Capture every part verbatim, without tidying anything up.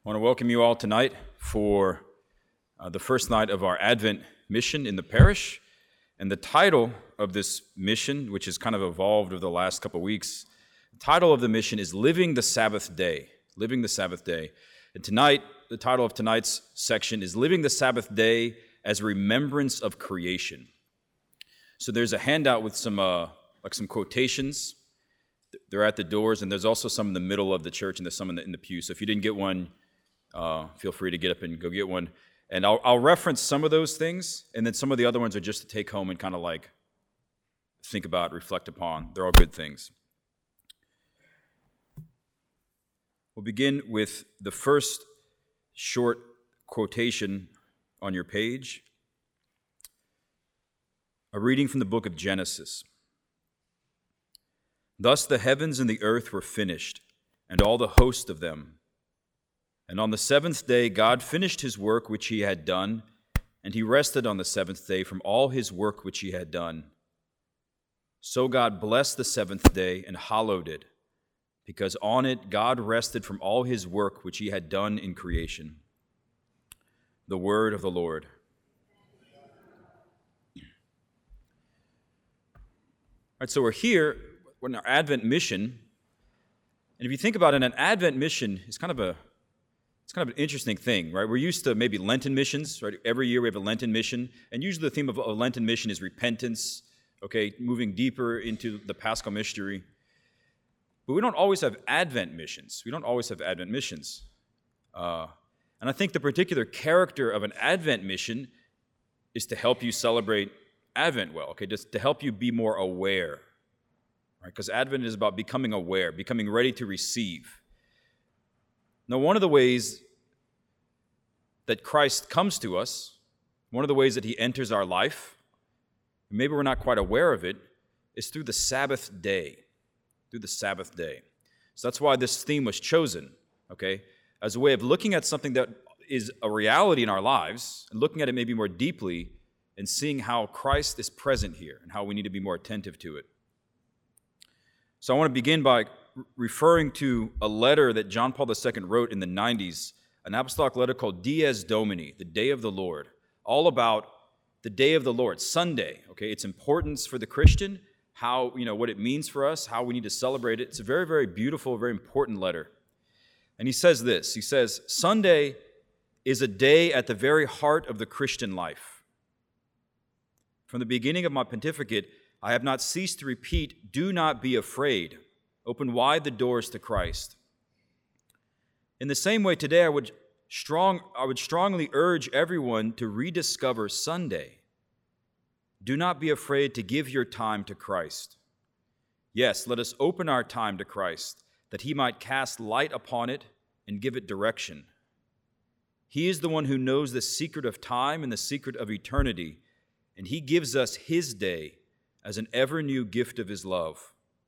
I want to welcome you all tonight for uh, the first night of our Advent mission in the parish. And the title of this mission, which has kind of evolved over the last couple of weeks, the title of the mission is Living the Sabbath Day. Living the Sabbath Day. And tonight, the title of tonight's section is Living the Sabbath Day as a Remembrance of Creation. So there's a handout with some uh, like some quotations. They're at the doors, and there's also some in the middle of the church, and there's some in the, in the pew. So if you didn't get one, Uh, feel free to get up and go get one. And I'll, I'll reference some of those things, and then some of the other ones are just to take home and kind of like think about, reflect upon. They're all good things. We'll begin with the first short quotation on your page. A reading from the book of Genesis. Thus the heavens and the earth were finished, and all the host of them. And on the seventh day God finished his work which he had done, and he rested on the seventh day from all his work which he had done. So God blessed the seventh day and hallowed it, because on it God rested from all his work which he had done in creation. The word of the Lord. All right, so we're here, we're in our Advent mission, and if you think about it, an Advent mission is kind of a It's kind of an interesting thing, right? We're used to maybe Lenten missions, right? Every year we have a Lenten mission, and usually the theme of a Lenten mission is repentance, okay, moving deeper into the Paschal mystery. But we don't always have Advent missions. We don't always have Advent missions. Uh, and I think the particular character of an Advent mission is to help you celebrate Advent well, okay, just to help you be more aware, right? Because Advent is about becoming aware, becoming ready to receive. Now, one of the ways that Christ comes to us, one of the ways that he enters our life, maybe we're not quite aware of it, is through the Sabbath day, through the Sabbath day. So that's why this theme was chosen, okay, as a way of looking at something that is a reality in our lives and looking at it maybe more deeply and seeing how Christ is present here and how we need to be more attentive to it. So I want to begin by referring to a letter that John Paul the Second wrote in the nineties, an apostolic letter called Dies Domini, the Day of the Lord, all about the Day of the Lord, Sunday, okay, its importance for the Christian, how, you know, what it means for us, how we need to celebrate it. It's a very, very beautiful, very important letter. And he says this, he says, Sunday is a day at the very heart of the Christian life. From the beginning of my pontificate, I have not ceased to repeat, do not be afraid. Open wide the doors to Christ. In the same way, today I would strong I would strongly urge everyone to rediscover Sunday. Do not be afraid to give your time to Christ. Yes, let us open our time to Christ, that he might cast light upon it and give it direction. He is the one who knows the secret of time and the secret of eternity, and he gives us his day as an ever-new gift of his love.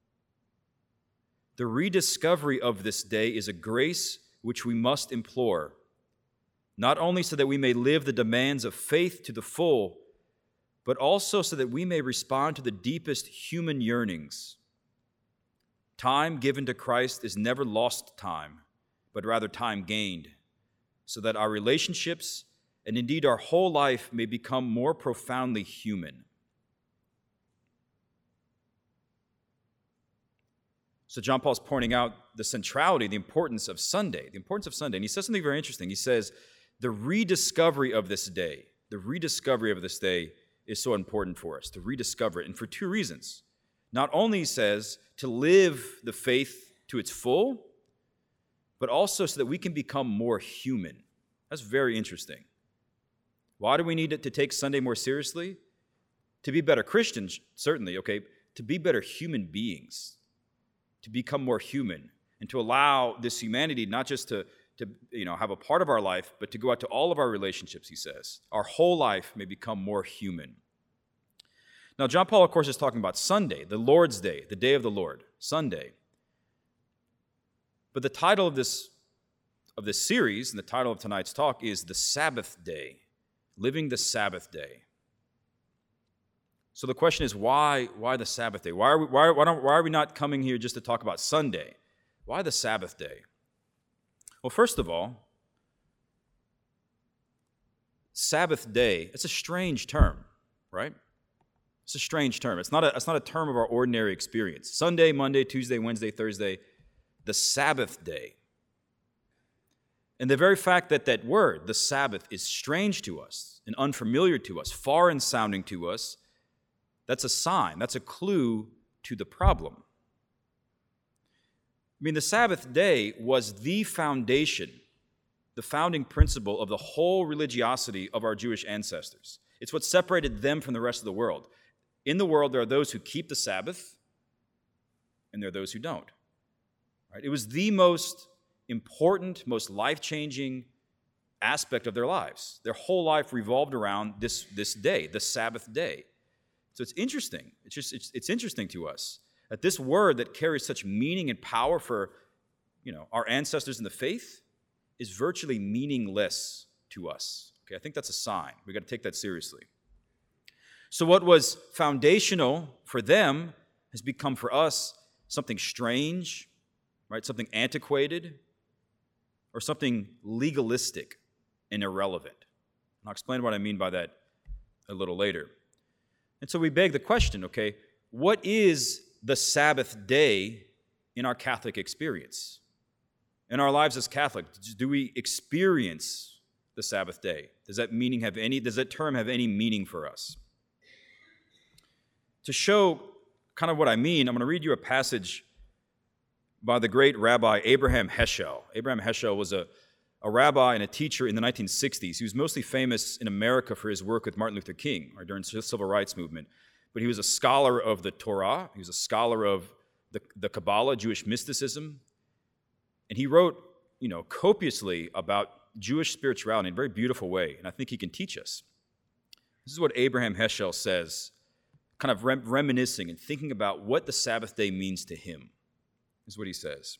The rediscovery of this day is a grace which we must implore, not only so that we may live the demands of faith to the full, but also so that we may respond to the deepest human yearnings. Time given to Christ is never lost time, but rather time gained, so that our relationships and indeed our whole life may become more profoundly human. So John Paul's pointing out the centrality, the importance of Sunday, the importance of Sunday. And he says something very interesting. He says, the rediscovery of this day, the rediscovery of this day is so important for us, to rediscover it. And for two reasons. Not only, he says, to live the faith to its full, but also so that we can become more human. That's very interesting. Why do we need to take Sunday more seriously? To be better Christians, certainly, okay, to be better human beings, to become more human, and to allow this humanity not just to, to you know, have a part of our life, but to go out to all of our relationships, he says. Our whole life may become more human. Now, John Paul, of course, is talking about Sunday, the Lord's Day, the day of the Lord, Sunday. But the title of this, of this series, and the title of tonight's talk, is The Sabbath Day, Living the Sabbath Day. So the question is, why, why the Sabbath day? Why are we, why, why, don't, why are we not coming here just to talk about Sunday? Why the Sabbath day? Well, first of all, Sabbath day, it's a strange term, right? It's a strange term. It's not a, it's not a term of our ordinary experience. Sunday, Monday, Tuesday, Wednesday, Thursday, the Sabbath day. And the very fact that that word, the Sabbath, is strange to us and unfamiliar to us, foreign sounding to us, that's a sign, that's a clue to the problem. I mean, the Sabbath day was the foundation, the founding principle of the whole religiosity of our Jewish ancestors. It's what separated them from the rest of the world. In the world, there are those who keep the Sabbath, and there are those who don't. Right? It was the most important, most life-changing aspect of their lives. Their whole life revolved around this, this day, the Sabbath day. So it's interesting. It's just it's, it's interesting to us that this word that carries such meaning and power for, you know, our ancestors in the faith is virtually meaningless to us. Okay, I think that's a sign. We've got to take that seriously. So what was foundational for them has become for us something strange, right? Something antiquated, or something legalistic and irrelevant. And I'll explain what I mean by that a little later. And so we beg the question, okay, what is the Sabbath day in our Catholic experience? In our lives as Catholics, do we experience the Sabbath day? Does that meaning have any, does that term have any meaning for us? To show kind of what I mean, I'm going to read you a passage by the great Rabbi Abraham Heschel. Abraham Heschel was a, a rabbi and a teacher in the nineteen sixties. He was mostly famous in America for his work with Martin Luther King or during the civil rights movement. But he was a scholar of the Torah. He was a scholar of the, the Kabbalah, Jewish mysticism. And he wrote, you know, copiously about Jewish spirituality in a very beautiful way. And I think he can teach us. This is what Abraham Heschel says, kind of rem- reminiscing and thinking about what the Sabbath day means to him. This is what he says.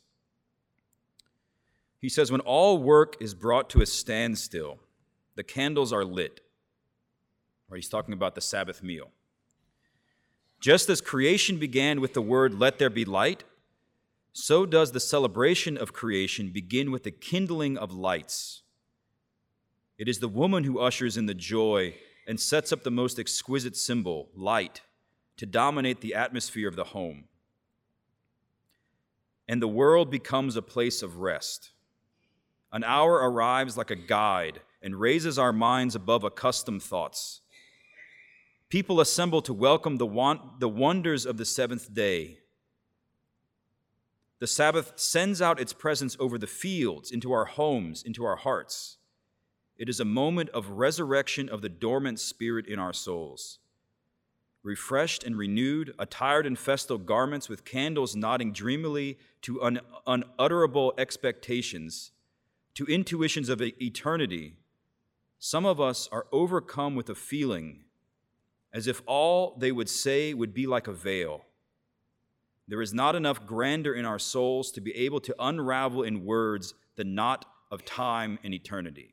He says, when all work is brought to a standstill, the candles are lit. Or he's talking about the Sabbath meal. Just as creation began with the word, let there be light, so does the celebration of creation begin with the kindling of lights. It is the woman who ushers in the joy and sets up the most exquisite symbol, light, to dominate the atmosphere of the home. And the world becomes a place of rest. An hour arrives like a guide and raises our minds above accustomed thoughts. People assemble to welcome the, want, the wonders of the seventh day. The Sabbath sends out its presence over the fields, into our homes, into our hearts. It is a moment of resurrection of the dormant spirit in our souls. Refreshed and renewed, attired in festal garments with candles nodding dreamily to un- unutterable expectations, to intuitions of eternity, some of us are overcome with a feeling as if all they would say would be like a veil. There is not enough grandeur in our souls to be able to unravel in words the knot of time and eternity.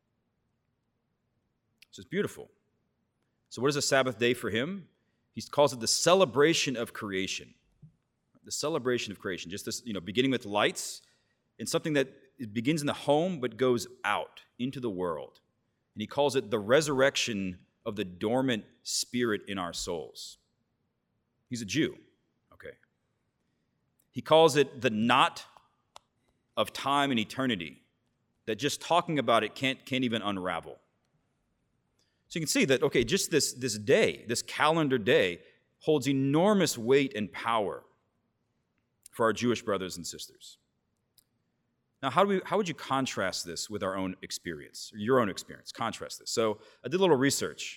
So it's beautiful. So what is a Sabbath day for him? He calls it the celebration of creation. The celebration of creation. Just this, you know, beginning with lights and something that begins in the home but goes out into the world. And he calls it the resurrection of the dormant spirit in our souls. He's a Jew. Okay. He calls it the knot of time and eternity, that just talking about it can't, can't even unravel. So you can see that, okay, just this, this day, this calendar day, holds enormous weight and power for our Jewish brothers and sisters. Now, how, do we, how would you contrast this with our own experience, or your own experience? Contrast this. So I did a little research.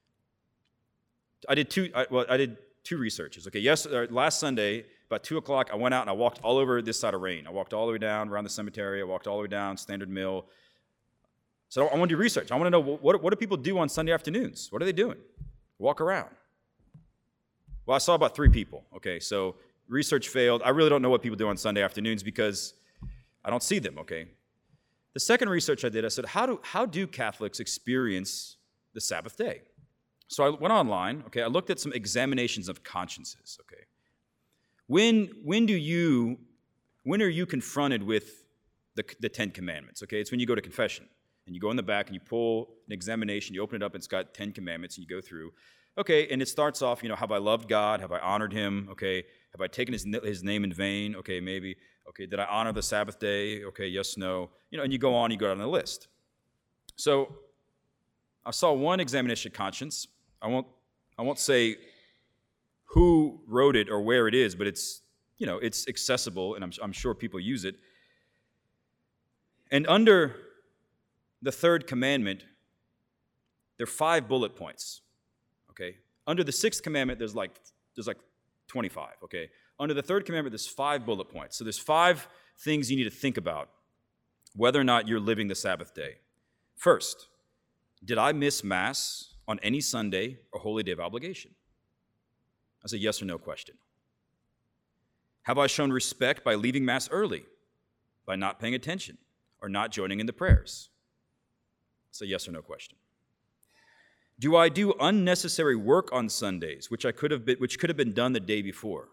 I did two, I, well, I did two researches. Okay, yes, uh, last Sunday, about two o'clock, I went out and I walked all over this side of Rain. I walked all the way down around the cemetery. I walked all the way down Standard Mill. So I want to do research. I want to know, what, what do people do on Sunday afternoons? What are they doing? Walk around. Well, I saw about three people. Okay, so research failed. I really don't know what people do on Sunday afternoons because I don't see them, okay? The second research I did, I said, how do, how do Catholics experience the Sabbath day? So I went online, okay? I looked at some examinations of consciences, okay? When, when do you, when are you confronted with the, the Ten Commandments, okay? It's when you go to confession. And you go in the back and you pull an examination, you open it up, and it's got Ten Commandments, and you go through. Okay, and it starts off, you know, have I loved God? Have I honored him? Okay, have I taken his, his name in vain? Okay, maybe. Okay, did I honor the Sabbath day? Okay, yes, no. You know, and you go on, you go down the list. So I saw one examination of conscience. I won't, I won't say who wrote it or where it is, but it's, you know, it's accessible, and I'm, I'm sure people use it. And under the third commandment, there are five bullet points. Okay. Under the sixth commandment, there's like there's like twenty-five. Okay. Under the third commandment, there's five bullet points. So there's five things you need to think about whether or not you're living the Sabbath day. First, did I miss Mass on any Sunday or holy day of obligation? That's a yes or no question. Have I shown respect by leaving Mass early, by not paying attention, or not joining in the prayers? It's a yes or no question. Do I do unnecessary work on Sundays, which I could have been, which could have been done the day before?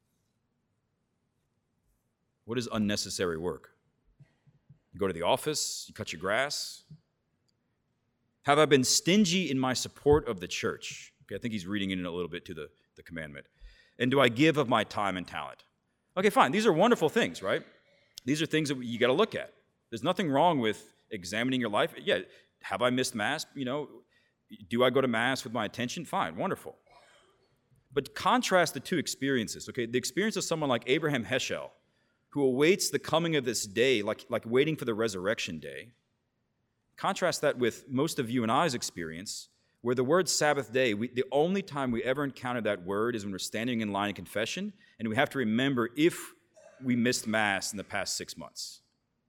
What is unnecessary work? You go to the office, you cut your grass. Have I been stingy in my support of the church? Okay, I think he's reading in a little bit to the, the commandment. And do I give of my time and talent? Okay, fine. These are wonderful things, right? These are things that you got to look at. There's nothing wrong with examining your life. Yeah, have I missed Mass? You know, do I go to Mass with my attention? Fine, wonderful. But contrast the two experiences, okay? The experience of someone like Abraham Heschel, who awaits the coming of this day, like, like waiting for the resurrection day. Contrast that with most of you and I's experience, where the word Sabbath day, we, the only time we ever encounter that word is when we're standing in line in confession, and we have to remember if we missed Mass in the past six months.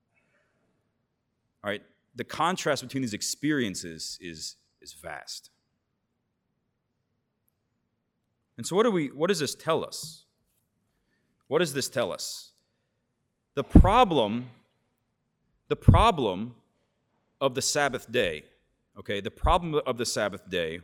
All right? The contrast between these experiences is is vast. And so what do we what does this tell us? What does this tell us? The problem the problem of the Sabbath day, okay? The problem of the Sabbath day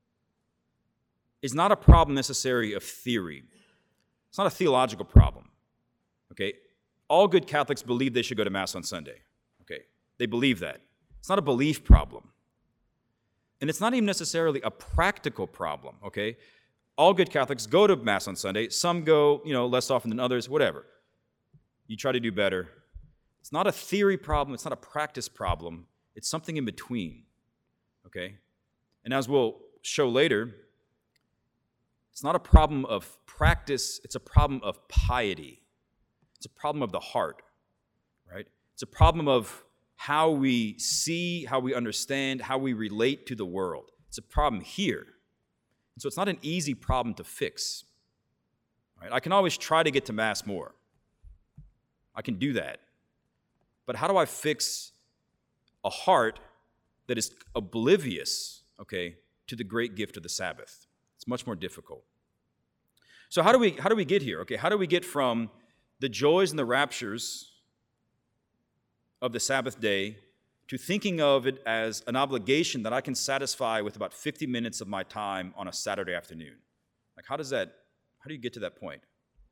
is not a problem necessarily of theory. It's not a theological problem. Okay? All good Catholics believe they should go to Mass on Sunday. Okay? They believe that. It's not a belief problem. And it's not even necessarily a practical problem, okay? All good Catholics go to Mass on Sunday. Some go, you know, less often than others, whatever. You try to do better. It's not a theory problem. It's not a practice problem. It's something in between, okay? And as we'll show later, it's not a problem of practice. It's a problem of piety. It's a problem of the heart, right? It's a problem of how we see, how we understand, how we relate to the world. It's a problem here. And so it's not an easy problem to fix. Right? I can always try to get to Mass more. I can do that. But how do I fix a heart that is oblivious, okay, to the great gift of the Sabbath? It's much more difficult. So how do we how do we get here? Okay, how do we get from the joys and the raptures of the Sabbath day to thinking of it as an obligation that I can satisfy with about fifty minutes of my time on a Saturday afternoon? Like, how does that, how do you get to that point?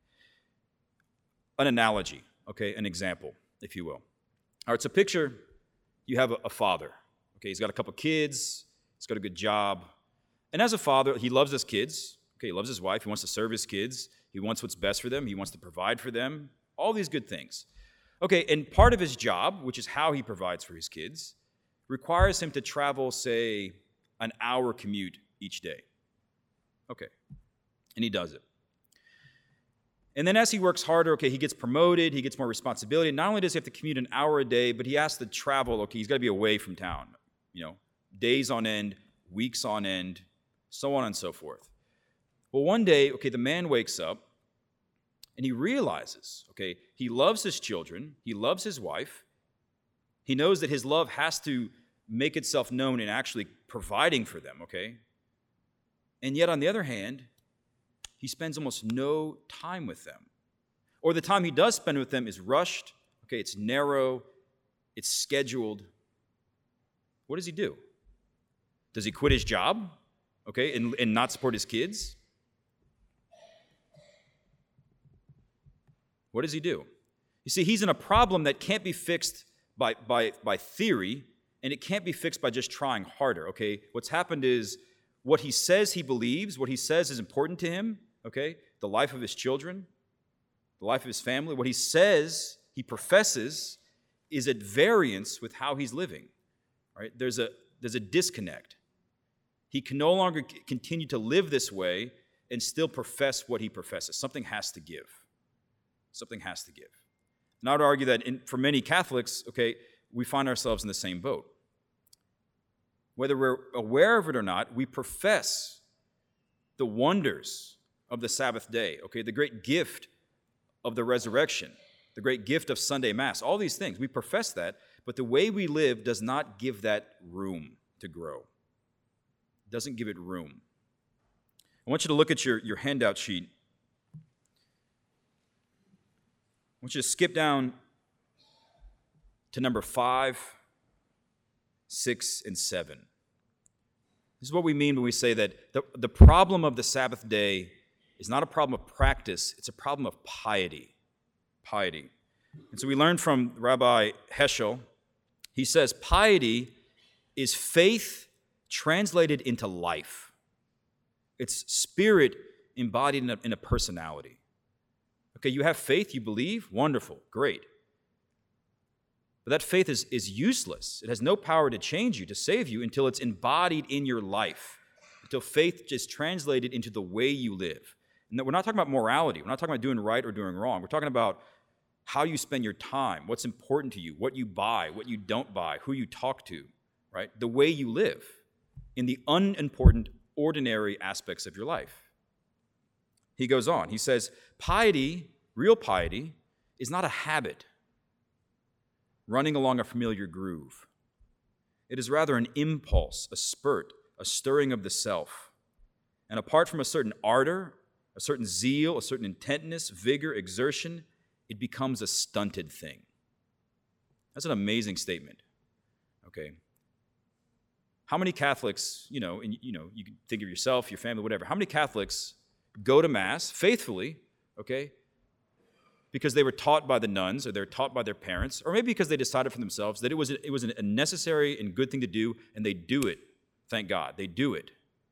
An analogy, okay, an example, if you will. All right, so picture you have a, a father, okay, he's got a couple kids, he's got a good job, and as a father, he loves his kids, okay, he loves his wife, he wants to serve his kids, he wants what's best for them, he wants to provide for them, all these good things. Okay, and part of his job, which is how he provides for his kids, requires him to travel, say, an hour commute each day. Okay, and he does it. And then as he works harder, okay, he gets promoted, he gets more responsibility. Not only does he have to commute an hour a day, but he has to travel, okay, he's got to be away from town, you know, days on end, weeks on end, so on and so forth. Well, one day, okay, the man wakes up, and he realizes, okay, he loves his children, he loves his wife, he knows that his love has to make itself known in actually providing for them, okay? And yet, on the other hand, he spends almost no time with them. Or the time he does spend with them is rushed, okay, it's narrow, it's scheduled. What does he do? Does he quit his job, okay, and, and not support his kids? What does he do? You see, he's in a problem that can't be fixed by, by, by theory. and it can't be fixed by just trying harder, okay? What's happened is what he says he believes, what he says is important to him, okay? The life of his children, the life of his family, what he says, he professes, is at variance with how he's living, right? There's a, there's a disconnect. He can no longer c- continue to live this way and still profess what he professes. Something has to give. Something has to give. And I would argue that in, for many Catholics, okay, we find ourselves in the same boat. Whether we're aware of it or not, we profess the wonders of the Sabbath day, okay, the great gift of the resurrection, the great gift of Sunday Mass, all these things. We profess that, but the way we live does not give that room to grow. It doesn't give it room. I want you to look at your, your handout sheet. I want you to skip down to number five, six, and seven. This is what we mean when we say that the, the problem of the Sabbath day is not a problem of practice, it's a problem of piety. Piety. And so we learned from Rabbi Heschel, he says, piety is faith translated into life. It's spirit embodied in a, in a personality. Okay, you have faith, you believe, wonderful, great. But that faith is, is useless. It has no power to change you, to save you, until it's embodied in your life, until faith is translated into the way you live. And we're not talking about morality. We're not talking about doing right or doing wrong. We're talking about how you spend your time, what's important to you, what you buy, what you don't buy, who you talk to, right? The way you live in the unimportant, ordinary aspects of your life. He goes on. He says, piety, real piety, is not a habit running along a familiar groove. It is rather an impulse, a spurt, a stirring of the self. And apart from a certain ardor, a certain zeal, a certain intentness, vigor, exertion, it becomes a stunted thing. That's an amazing statement. Okay. How many Catholics, you know, and, you know, you can think of yourself, your family, whatever. How many Catholics go to Mass faithfully, okay, because they were taught by the nuns, or they were taught by their parents, or maybe because they decided for themselves that it was a, it was a necessary and good thing to do, and they do it. Thank God, they do it.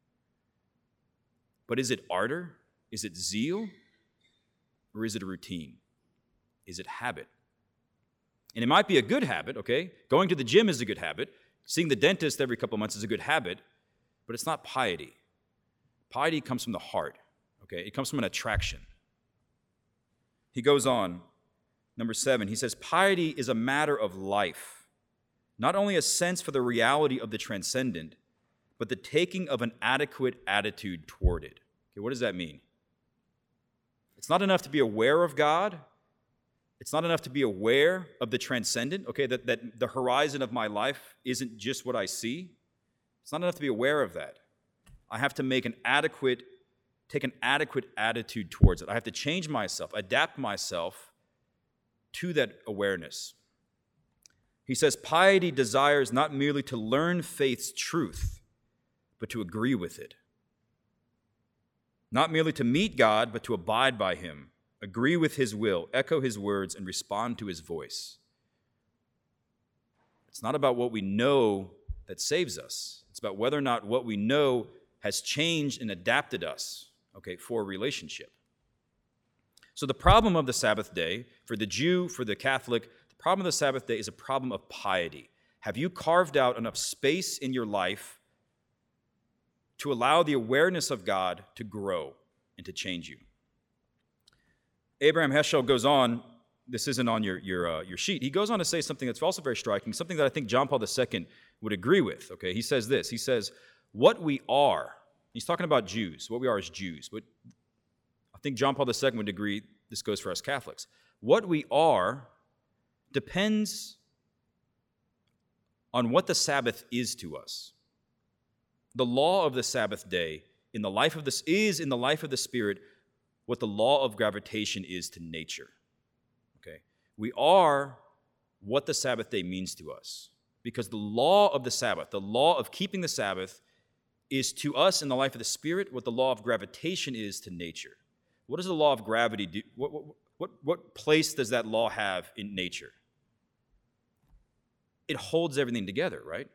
But is it ardor? Is it zeal? Or is it a routine? Is it habit? And it might be a good habit, okay? Going to the gym is a good habit. Seeing the dentist every couple of months is a good habit, but it's not piety. Piety comes from the heart, okay? It comes from an attraction. He goes on, number seven, he says, piety is a matter of life, not only a sense for the reality of the transcendent, but the taking of an adequate attitude toward it. Okay, what does that mean? It's not enough to be aware of God. It's not enough to be aware of the transcendent, okay, that, that the horizon of my life isn't just what I see. It's not enough to be aware of that. I have to make an adequate, take an adequate attitude towards it. I have to change myself, adapt myself to that awareness. He says, piety desires not merely to learn faith's truth, but to agree with it. Not merely to meet God, but to abide by him, agree with his will, echo his words, and respond to his voice. It's not about what we know that saves us. It's about whether or not what we know has changed and adapted us, okay, for a relationship. So the problem of the Sabbath day, for the Jew, for the Catholic, the problem of the Sabbath day is a problem of piety. Have you carved out enough space in your life to allow the awareness of God to grow and to change you? Abraham Heschel goes on, this isn't on your, your, uh, your sheet, he goes on to say something that's also very striking, something that I think John Paul the Second would agree with, okay? He says this, he says, what we are, he's talking about Jews, what we are as Jews, but I think John Paul the Second would agree this goes for us Catholics. What we are depends on what the Sabbath is to us. The law of the Sabbath day in the life of this is in the life of the Spirit what the law of gravitation is to nature. Okay? We are what the Sabbath day means to us. Because the law of the Sabbath, the law of keeping the Sabbath, is to us in the life of the Spirit what the law of gravitation is to nature. What does the law of gravity do? What, what, what place does that law have in nature? it holds everything together, right?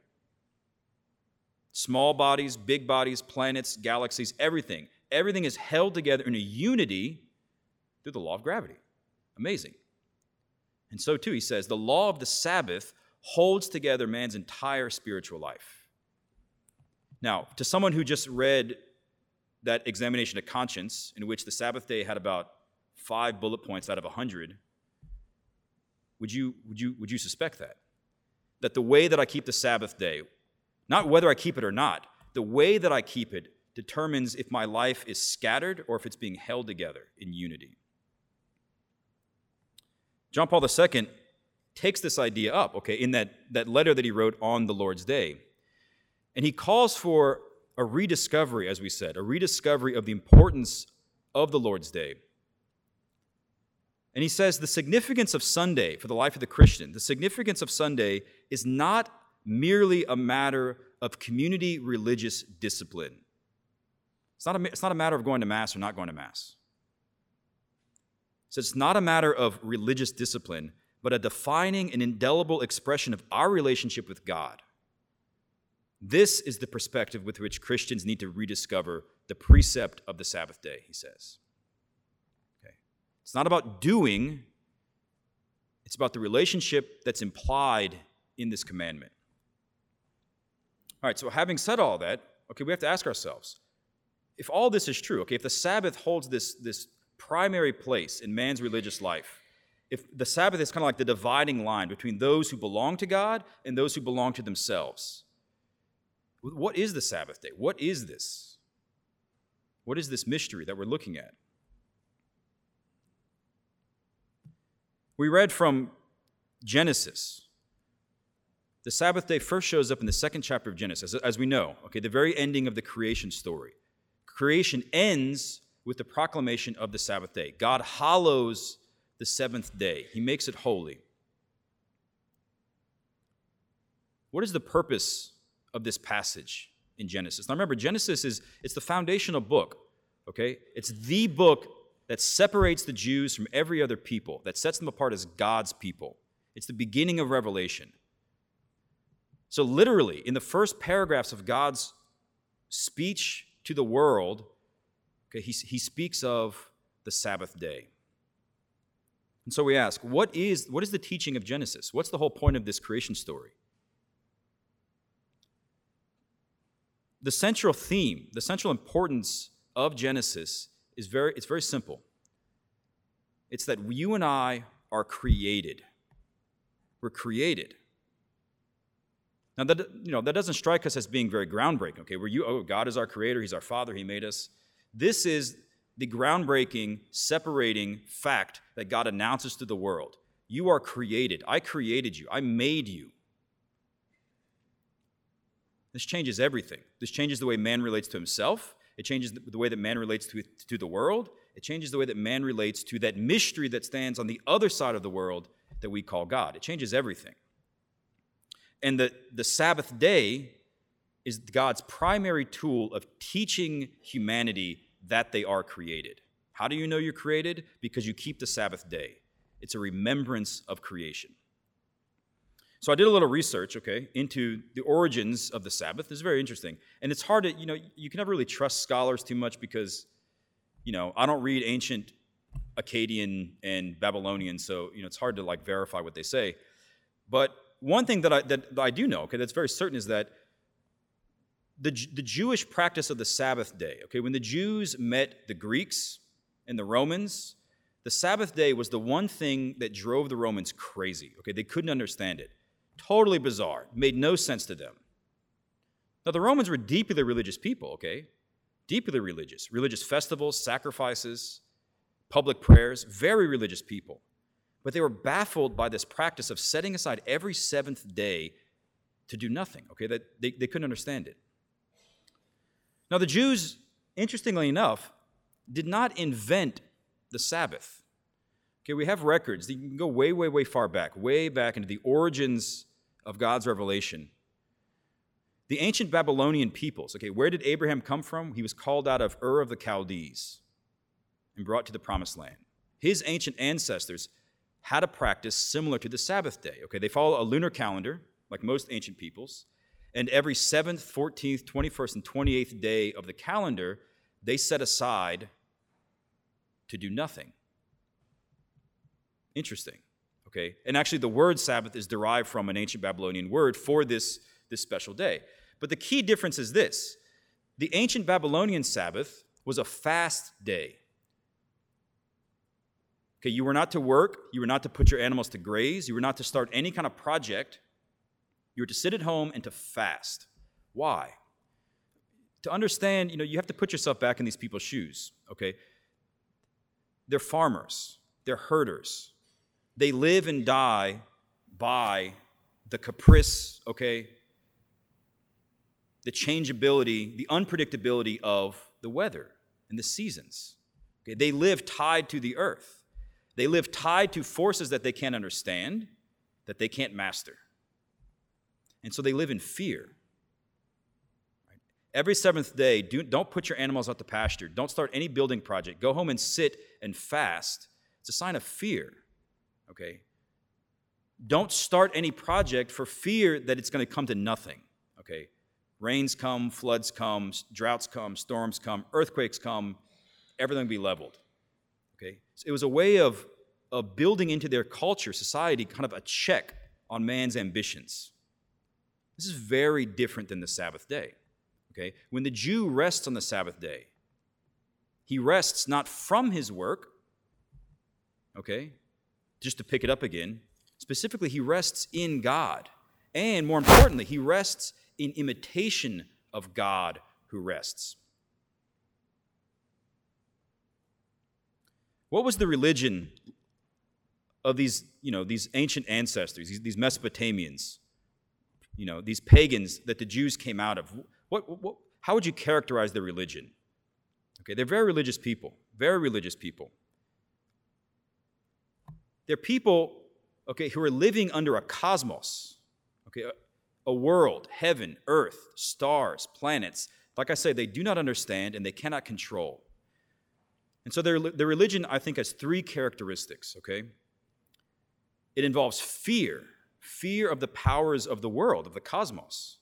Small bodies, big bodies, planets, galaxies, everything. Everything is held together in a unity through the law of gravity. Amazing. And so too, he says, the law of the Sabbath holds together man's entire spiritual life. Now, to someone who just read that examination of conscience, in which the Sabbath day had about five bullet points out of a hundred, would you, would you, would you suspect that? That the way that I keep the Sabbath day, not whether I keep it or not, the way that I keep it determines if my life is scattered or if it's being held together in unity. John Paul the Second takes this idea up, okay, in that, that letter that he wrote on the Lord's Day. And he calls for a rediscovery, as we said, a rediscovery of the importance of the Lord's Day. And he says the significance of Sunday for the life of the Christian, the significance of Sunday is not merely a matter of community religious discipline. It's not a, it's not a matter of going to Mass or not going to Mass. So it's not a matter of religious discipline, but a defining and indelible expression of our relationship with God. This is the perspective with which Christians need to rediscover the precept of the Sabbath day, he says. Okay. It's not about doing, it's about the relationship that's implied in this commandment. All right, so having said all that, okay, we have to ask ourselves, if all this is true, okay, if the Sabbath holds this, this primary place in man's religious life, if the Sabbath is kind of like the dividing line between those who belong to God and those who belong to themselves, what is the Sabbath day? What is this? What is this mystery that we're looking at? We read from Genesis. The Sabbath day first shows up in the second chapter of Genesis, as, as we know, okay, the very ending of the creation story. Creation ends with the proclamation of the Sabbath day. God hallows the seventh day. He makes it holy. What is the purpose of this passage in Genesis? Now remember, Genesis is it's the foundational book, okay? It's the book that separates the Jews from every other people, that sets them apart as God's people. It's the beginning of Revelation. So literally, in the first paragraphs of God's speech to the world, okay, he, he speaks of the Sabbath day. And so we ask, what is, what is the teaching of Genesis? What's the whole point of this creation story? The central theme, the central importance of Genesis is very, it's very simple. It's that you and I are created. We're created. Now, that, you know, that doesn't strike us as being very groundbreaking, okay? Where you, oh, God is our creator, he's our father, he made us. This is the groundbreaking, separating fact that God announces to the world. You are created. I created you. I made you. This changes everything. This changes the way man relates to himself. It changes the way that man relates to, to the world. It changes the way that man relates to that mystery that stands on the other side of the world that we call God. It changes everything. And the, the Sabbath day is God's primary tool of teaching humanity that they are created. How do you know you're created? Because you keep the Sabbath day. It's a remembrance of creation. So I did a little research, okay, into the origins of the Sabbath. It's very interesting. And it's hard to, you know, you can never really trust scholars too much because, you know, I don't read ancient Akkadian and Babylonian, so, you know, it's hard to, like, verify what they say. But one thing that I, that, that I do know, okay, that's very certain is that the, the Jewish practice of the Sabbath day, okay, when the Jews met the Greeks and the Romans, the Sabbath day was the one thing that drove the Romans crazy, okay? They couldn't understand it. Totally bizarre. Made no sense to them. Now, the Romans were deeply religious people, okay? Deeply religious. Religious festivals, sacrifices, public prayers, very religious people. But they were baffled by this practice of setting aside every seventh day to do nothing, okay? That they, they couldn't understand it. Now, the Jews, interestingly enough, did not invent the Sabbath. Okay, we have records. You can go way, way, way far back, way back into the origins of God's revelation. The ancient Babylonian peoples, okay, where did Abraham come from? He was called out of Ur of the Chaldees and brought to the Promised Land. His ancient ancestors had a practice similar to the Sabbath day, okay? They follow a lunar calendar, like most ancient peoples, and every seventh, fourteenth, twenty-first, and twenty-eighth day of the calendar, they set aside to do nothing. Interesting, okay? And actually the word Sabbath is derived from an ancient Babylonian word for this, this special day. But the key difference is this. The ancient Babylonian Sabbath was a fast day. Okay, you were not to work, you were not to put your animals to graze, you were not to start any kind of project. You were to sit at home and to fast. Why? To understand, you know, you have to put yourself back in these people's shoes, okay? They're farmers, they're herders. They live and die by the caprice, okay, the changeability, the unpredictability of the weather and the seasons. Okay? They live tied to the earth. They live tied to forces that they can't understand, that they can't master. And so they live in fear. Right? Every seventh day, do, don't put your animals out to pasture. Don't start any building project. Go home and sit and fast. It's a sign of fear. Okay? Don't start any project for fear that it's going to come to nothing. Okay? Rains come, floods come, droughts come, storms come, earthquakes come, everything will be leveled. Okay? So it was a way of, of building into their culture, society, kind of a check on man's ambitions. This is very different than the Sabbath day. Okay? When the Jew rests on the Sabbath day, he rests not from his work, okay, just to pick it up again. Specifically, he rests in God. And more importantly, he rests in imitation of God who rests. What was the religion of these, you know, these ancient ancestors, these, these Mesopotamians, you know, these pagans that the Jews came out of? What, what, how would you characterize their religion? Okay, they're very religious people, very religious people. They're people, okay, who are living under a cosmos, okay, a, a world, heaven, earth, stars, planets. Like I say, they do not understand and they cannot control. And so their, their religion, I think, has three characteristics, okay? It involves fear, fear of the powers of the world, of the cosmos,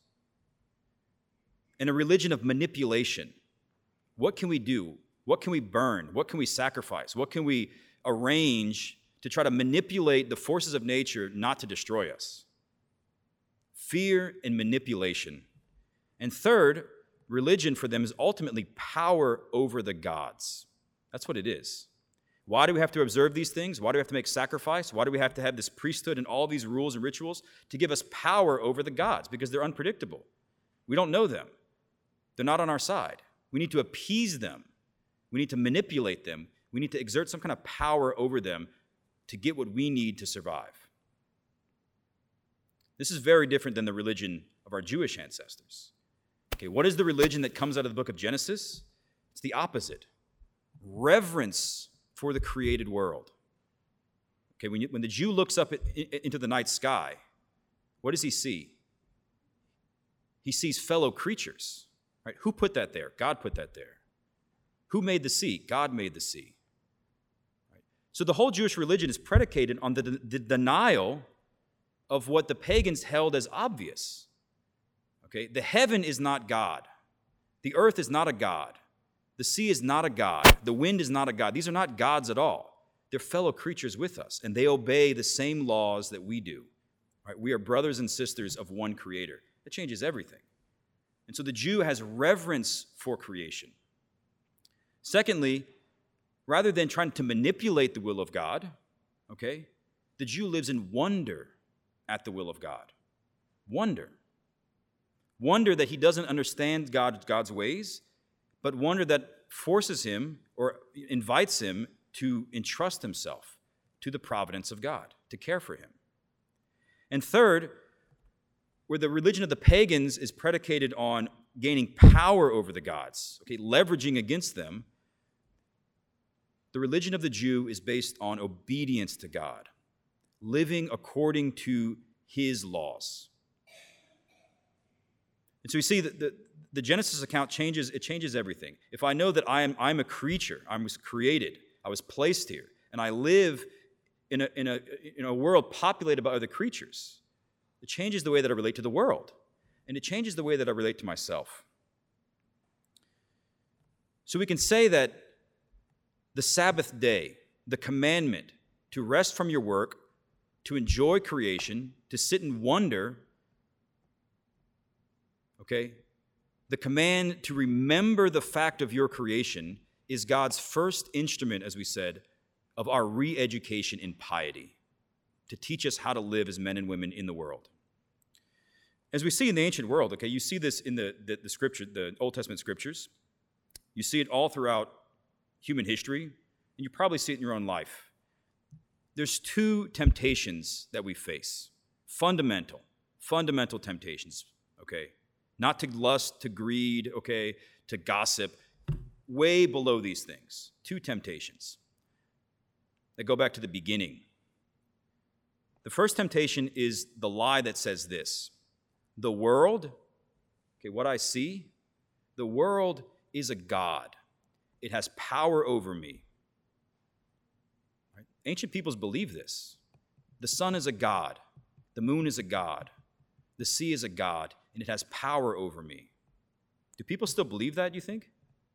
and a religion of manipulation. What can we do? What can we burn? What can we sacrifice? What can we arrange to try to manipulate the forces of nature not to destroy us? Fear and manipulation. And third, religion for them is ultimately power over the gods. That's what it is. Why do we have to observe these things? Why do we have to make sacrifice? Why do we have to have this priesthood and all these rules and rituals? To give us power over the gods, because they're unpredictable. We don't know them. They're not on our side. We need to appease them. We need to manipulate them. We need to exert some kind of power over them to get what we need to survive. This is very different than the religion of our Jewish ancestors. Okay, what is the religion that comes out of the book of Genesis? It's the opposite. Reverence for the created world. Okay, when, you, when the Jew looks up at, into the night sky, what does he see? He sees fellow creatures. Right? Who put that there? God put that there. Who made the sea? God made the sea. Right? So the whole Jewish religion is predicated on the, the, the denial of what the pagans held as obvious. Okay, the heaven is not God. The earth is not a God. The sea is not a God. The wind is not a God. These are not gods at all. They're fellow creatures with us, and they obey the same laws that we do. Right? We are brothers and sisters of one Creator. That changes everything. And so the Jew has reverence for creation. Secondly, rather than trying to manipulate the will of God, okay, the Jew lives in wonder at the will of God. Wonder. Wonder that he doesn't understand God, God's ways, but wonder that forces him or invites him to entrust himself to the providence of God, to care for him. And third, where the religion of the pagans is predicated on gaining power over the gods, okay, leveraging against them, the religion of the Jew is based on obedience to God, living according to his laws. And so you see that the, the Genesis account changes, it changes everything. If I know that I am I'm a creature, I was created, I was placed here, and I live in a, in a, in a world populated by other creatures, It changes the way that I relate to the world, and it changes the way that I relate to myself. So we can say that the Sabbath day, the commandment to rest from your work, to enjoy creation, to sit and wonder, okay, the command to remember the fact of your creation is God's first instrument, as we said, of our re-education in piety, to teach us how to live as men and women in the world. As we see in the ancient world, okay, you see this in the, the, the scripture, the Old Testament scriptures. You see it all throughout human history, and you probably see it in your own life. There's two temptations that we face. Fundamental, fundamental temptations, okay? Not to lust, to greed, okay, to gossip, way below these things. Two temptations that go back to the beginning. The first temptation is the lie that says this: the world, okay, what I see, the world is a god. It has power over me. Right? Ancient peoples believe this. The sun is a god. The moon is a god. The sea is a god, and it has power over me. Do people still believe that, you think?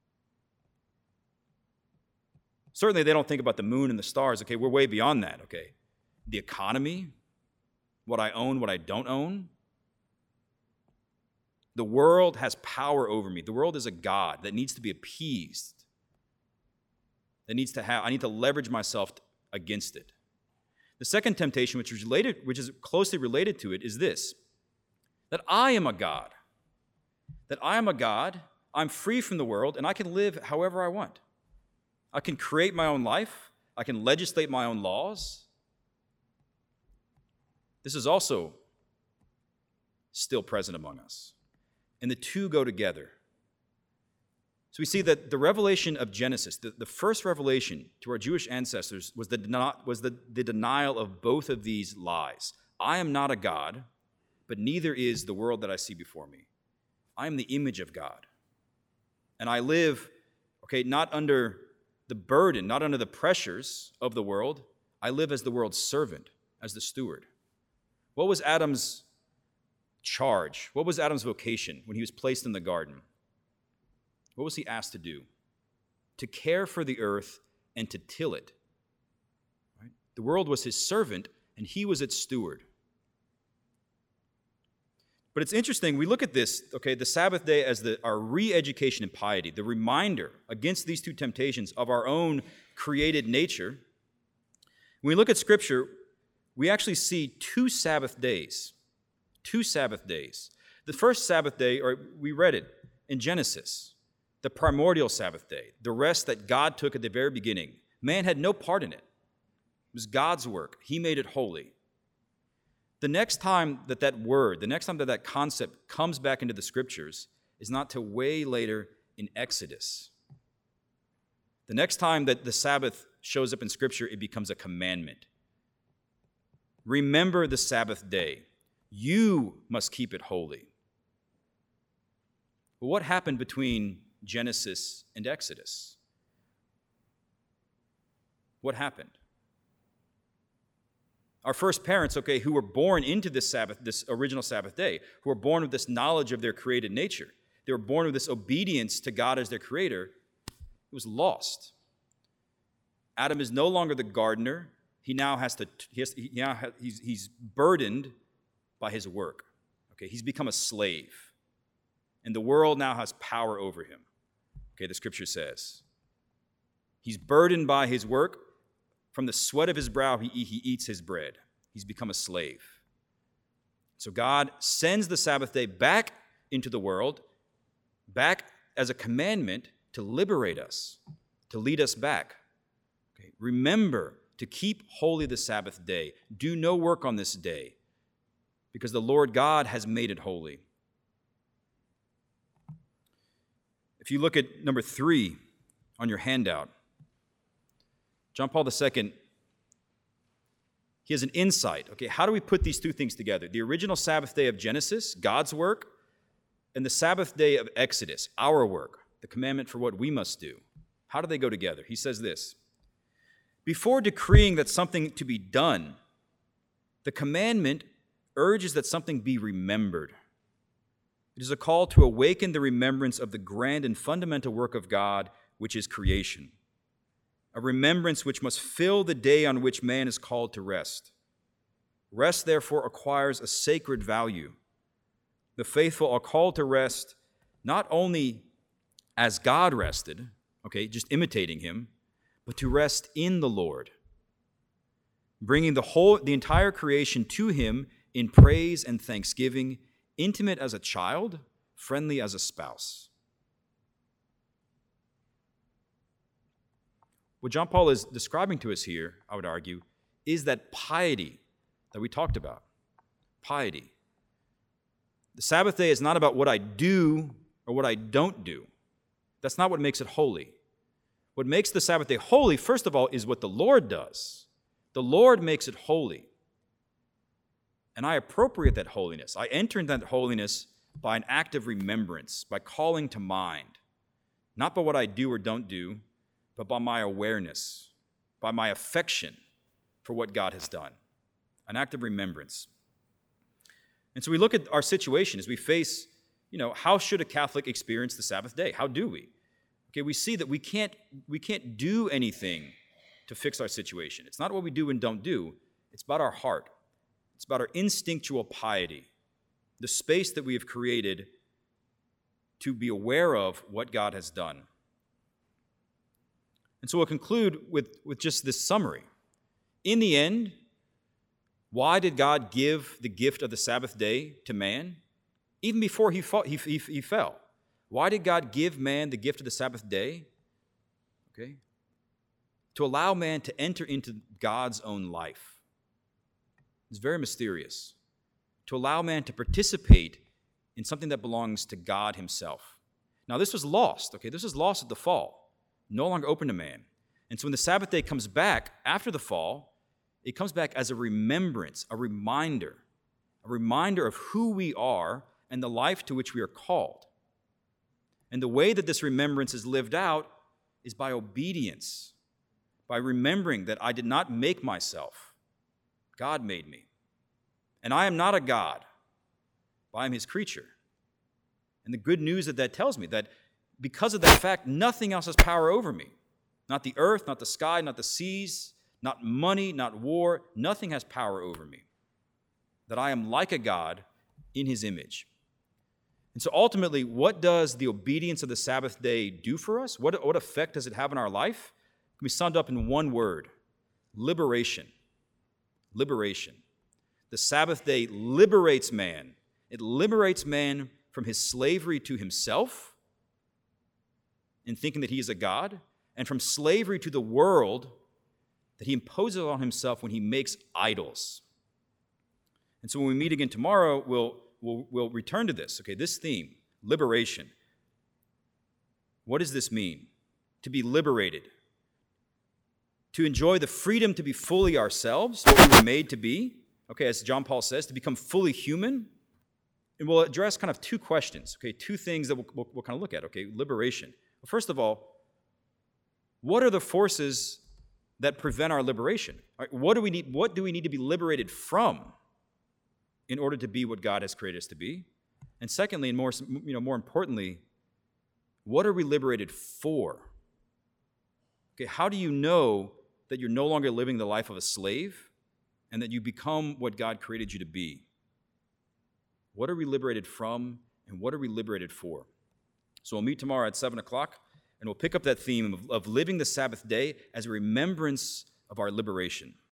Certainly they don't think about the moon and the stars. Okay, we're way beyond that, okay? The economy, what I own, what I don't own. The world has power over me. The world is a god that needs to be appeased. That needs to have, I need to leverage myself against it. The second temptation, which is related, which is closely related to it, is this: that I am a god. That I am a god, I'm free from the world, and I can live however I want. I can create my own life. I can legislate my own laws. This is also still present among us. And the two go together. So we see that the revelation of Genesis, the, the first revelation to our Jewish ancestors, was, the, was the, the denial of both of these lies. I am not a god, but neither is the world that I see before me. I am the image of God. And I live, okay, not under the burden, not under the pressures of the world. I live as the world's servant, as the steward. What was Adam's charge? What was Adam's vocation when he was placed in the garden? What was he asked to do? To care for the earth and to till it. Right? The world was his servant, and he was its steward. But it's interesting, we look at this, okay, the Sabbath day as the, our re-education in piety, the reminder against these two temptations of our own created nature. When we look at Scripture, we actually see two Sabbath days. Two Sabbath days. The first Sabbath day, or we read it in Genesis, the primordial Sabbath day, the rest that God took at the very beginning. Man had no part in it. It was God's work. He made it holy. The next time that that word, the next time that that concept comes back into the Scriptures is not till way later in Exodus. The next time that the Sabbath shows up in Scripture, it becomes a commandment. Remember the Sabbath day. You must keep it holy. But what happened between Genesis and Exodus? What happened? Our first parents, okay, who were born into this Sabbath, this original Sabbath day, who were born with this knowledge of their created nature, they were born with this obedience to God as their creator, it was lost. Adam is no longer the gardener. He now has to, he has, he now has, he's, he's burdened by his work. Okay, he's become a slave. And the world now has power over him. Okay, the Scripture says. He's burdened by his work. From the sweat of his brow, he, he eats his bread. He's become a slave. So God sends the Sabbath day back into the world, back as a commandment to liberate us, to lead us back. Okay. Remember to keep holy the Sabbath day. Do no work on this day, because the Lord God has made it holy. If you look at number three on your handout, John Paul the Second, he has an insight. Okay, how do we put these two things together? The original Sabbath day of Genesis, God's work, and the Sabbath day of Exodus, our work, the commandment for what we must do. How do they go together? He says this: before decreeing that something to be done, the commandment urges that something be remembered. It is a call to awaken the remembrance of the grand and fundamental work of God, which is creation. A remembrance which must fill the day on which man is called to rest. Rest, therefore, acquires a sacred value. The faithful are called to rest not only as God rested, okay, just imitating him, but to rest in the Lord, bringing the whole, the entire creation to him in praise and thanksgiving, intimate as a child, friendly as a spouse. What John Paul is describing to us here, I would argue, is that piety that we talked about. Piety. The Sabbath day is not about what I do or what I don't do. That's not what makes it holy. What makes the Sabbath day holy, first of all, is what the Lord does. The Lord makes it holy. And I appropriate that holiness. I enter into that holiness by an act of remembrance, by calling to mind, not by what I do or don't do, but by my awareness, by my affection for what God has done. An act of remembrance. And so we look at our situation as we face, you know, how should a Catholic experience the Sabbath day? How do we? Okay, we see that we can't, we can't do anything to fix our situation. It's not what we do and don't do. It's about our heart. It's about our instinctual piety, the space that we have created to be aware of what God has done. And so we'll conclude with, with just this summary. In the end, why did God give the gift of the Sabbath day to man? Even before he, fought, he, he, he fell. Why did God give man the gift of the Sabbath day? Okay. To allow man to enter into God's own life. It's very mysterious. To allow man to participate in something that belongs to God himself. Now, this was lost, okay? This was lost at the fall, no longer open to man. And so when the Sabbath day comes back after the fall, it comes back as a remembrance, a reminder, a reminder of who we are and the life to which we are called. And the way that this remembrance is lived out is by obedience, by remembering that I did not make myself. God made me. And I am not a God, but I am his creature. And the good news that that tells me, that because of that fact, nothing else has power over me. Not the earth, not the sky, not the seas, not money, not war. Nothing has power over me. That I am like a God in his image. And so ultimately, what does the obedience of the Sabbath day do for us? What, what effect does it have in our life? It can be summed up in one word: liberation. Liberation. The Sabbath day liberates man. It liberates man from his slavery to himself in thinking that he is a God, and from slavery to the world that he imposes on himself when he makes idols. And so when we meet again tomorrow, we'll, we'll, we'll return to this, okay, this theme, liberation. What does this mean? To be liberated. To enjoy the freedom to be fully ourselves, what we were made to be, okay, as John Paul says, to become fully human. And we'll address kind of two questions, okay, two things that we'll, we'll, we'll kind of look at, okay, liberation. Well, first of all, what are the forces that prevent our liberation? Right, what do we need, what do we need to be liberated from in order to be what God has created us to be? And secondly, and more, you know, more importantly, what are we liberated for? Okay, how do you know that you're no longer living the life of a slave and that you become what God created you to be? What are we liberated from, and what are we liberated for? So we'll meet tomorrow at seven o'clock, and we'll pick up that theme of, of living the Sabbath day as a remembrance of our liberation.